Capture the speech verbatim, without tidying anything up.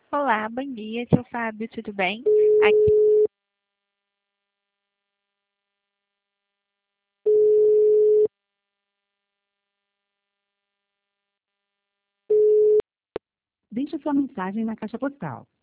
Olá, bom dia, seu Fábio, tudo bem? Ai, Deixe sua mensagem na caixa postal.